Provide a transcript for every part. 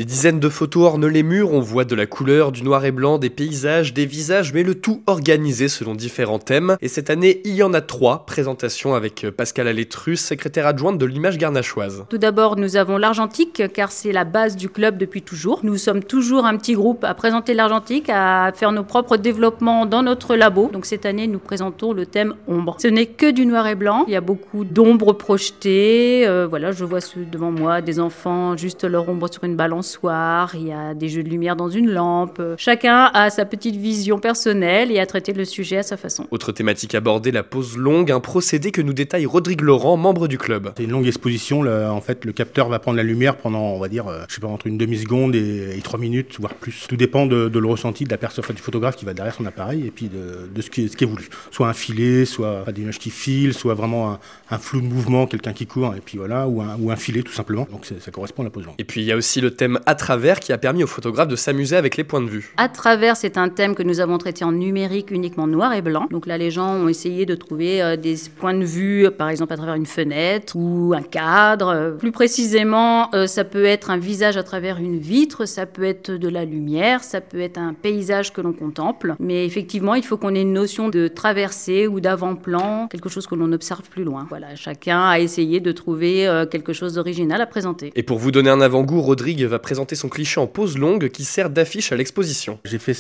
Des dizaines de photos ornent les murs, on voit de la couleur, du noir et blanc, des paysages, des visages, mais le tout organisé selon différents thèmes. Et cette année, il y en a 3. Présentation avec Pascal Alétrus, secrétaire adjointe de l'Image garnachoise. Tout d'abord, nous avons l'argentique, car c'est la base du club depuis toujours. Nous sommes toujours un petit groupe à présenter l'argentique, à faire nos propres développements dans notre labo. Donc cette année, nous présentons le thème ombre. Ce n'est que du noir et blanc. Il y a beaucoup d'ombres projetées. Voilà, je vois devant moi des enfants, juste leur ombre sur une balançoire. Il y a des jeux de lumière dans une lampe. Chacun a sa petite vision personnelle et a traité le sujet à sa façon. Autre thématique abordée, la pose longue, un procédé que nous détaille Rodrigue Laurent, membre du club. C'est une longue exposition. En fait, le capteur va prendre la lumière pendant, on va dire, entre une demi-seconde et 3 minutes, voire plus. Tout dépend de le ressenti de la personne, du photographe qui va derrière son appareil et puis de ce qui est voulu. Soit un filet, soit des images qui filent, soit vraiment un flou de mouvement, quelqu'un qui court, et puis voilà, ou un filet tout simplement. Donc ça correspond à la pose longue. Et puis il y a aussi le thème à travers qui a permis aux photographes de s'amuser avec les points de vue. À travers, c'est un thème que nous avons traité en numérique uniquement noir et blanc. Donc là, les gens ont essayé de trouver des points de vue, par exemple à travers une fenêtre ou un cadre. Plus précisément, ça peut être un visage à travers une vitre, ça peut être de la lumière, ça peut être un paysage que l'on contemple. Mais effectivement, il faut qu'on ait une notion de traversée ou d'avant-plan, quelque chose que l'on observe plus loin. Voilà, chacun a essayé de trouver quelque chose d'original à présenter. Et pour vous donner un avant-goût, Rodrigue va présenter son cliché en pose longue qui sert d'affiche à l'exposition. J'ai fait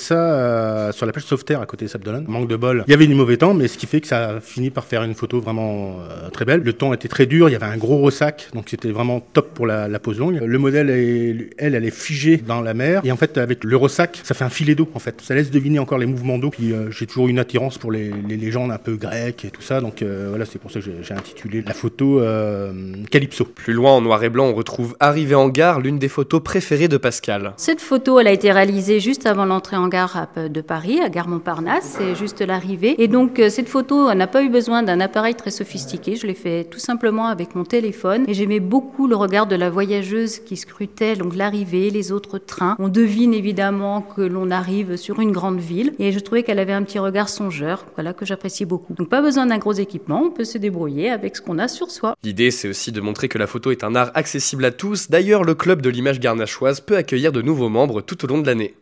ça sur la plage Sauveterre à côté de Sables-d'Olonne. Manque de bol. Il y avait du mauvais temps, mais ce qui fait que ça a fini par faire une photo vraiment très belle. Le temps était très dur, il y avait un gros ressac, donc c'était vraiment top pour la pose longue. Le modèle, elle est figée dans la mer. Et en fait, avec le ressac, ça fait un filet d'eau en fait. Ça laisse deviner encore les mouvements d'eau. Puis j'ai toujours une attirance pour les légendes un peu grecques et tout ça. Donc voilà, c'est pour ça que j'ai intitulé la photo Calypso. Plus loin, en noir et blanc, on retrouve Arrivée en gare, l'une des photos préférées de Pascal. Cette photo, elle a été réalisée juste avant l'entrée en gare de Paris, à Gare Montparnasse. C'est juste l'arrivée. Et donc, cette photo n'a pas eu besoin d'un appareil très sophistiqué. Je l'ai fait tout simplement avec mon téléphone. Et j'aimais beaucoup le regard de la voyageuse qui scrutait donc l'arrivée, les autres trains. On devine évidemment que l'on arrive sur une grande ville. Et je trouvais qu'elle avait un petit regard songeur, voilà, que j'apprécie beaucoup. Donc, pas besoin d'un gros équipement. On peut se débrouiller avec ce qu'on a sur soi. L'idée, c'est aussi de montrer que la photo est un art accessible à tous. D'ailleurs, le club de l'Image garnachoise peut accueillir de nouveaux membres tout au long de l'année.